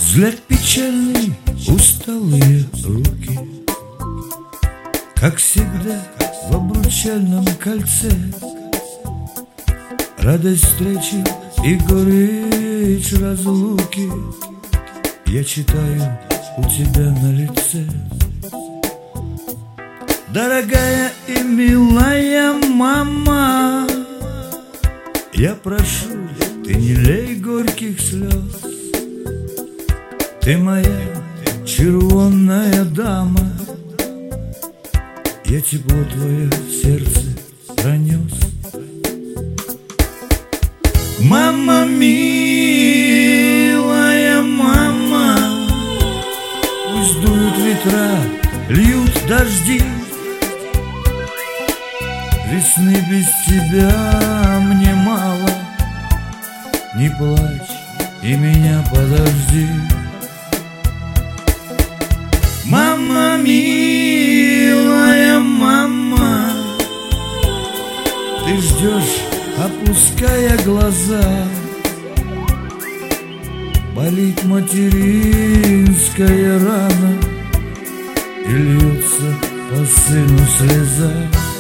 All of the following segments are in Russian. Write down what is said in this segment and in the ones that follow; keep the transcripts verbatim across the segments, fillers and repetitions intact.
Взгляд печальный, усталые руки, как всегда в обручальном кольце. Радость встречи и горечь разлуки я читаю у тебя на лице. Дорогая и милая мама, я прошу, ты не лей горьких слез. Ты моя червонная дама, я тепло твое в сердце пронес. Мама, милая мама, пусть дуют ветра, льют дожди, весны без тебя мне мало. Не плачь и меня подожди. Мама, милая мама, ты ждешь, опуская глаза. Болит материнская рана, и льется по сыну слеза.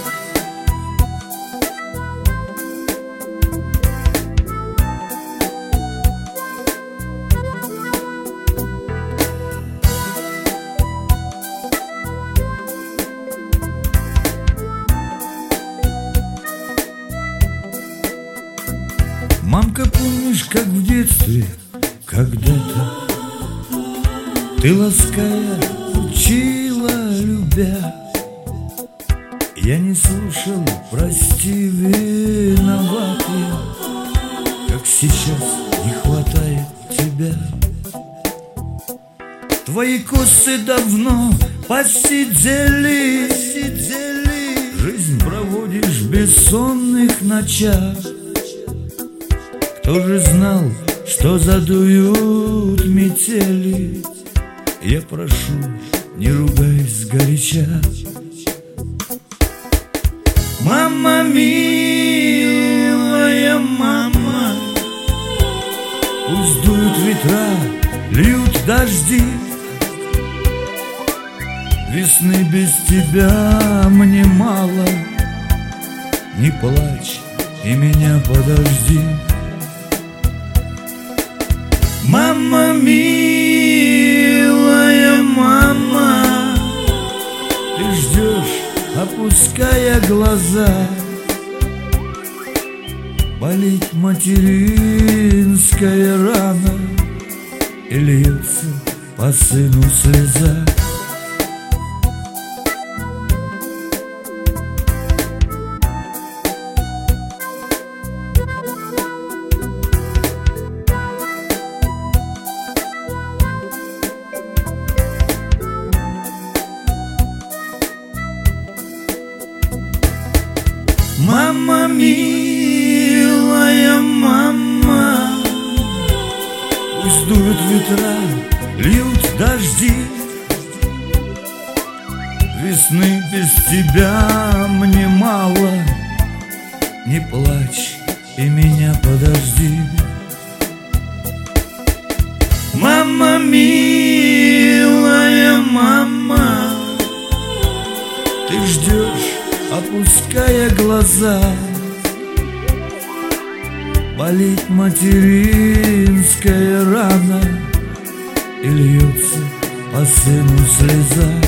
Мамка, помнишь, как в детстве когда-то ты, лаская, учила, любя? Я не слушал, прости, виноват я, как сейчас не хватает тебя. Твои косы давно посидели, жизнь проводишь в бессонных ночах. Кто же знал, что задуют метели? Я прошу, не ругайся сгоряча. Мама, милая мама, пусть дуют ветра, льют дожди, весны без тебя мне мало. Не плачь и меня подожди. Мама, милая мама, ты ждешь, опуская глаза. Болит материнская рана, и льется по сыну слеза. Мама, милая мама, пусть дуют ветра, льют дожди, весны без тебя мне мало. Не плачь и меня подожди. Мама, милая мама, ты ждешь, опуская глаза. Болит материнская рана, и льется по сыну слеза.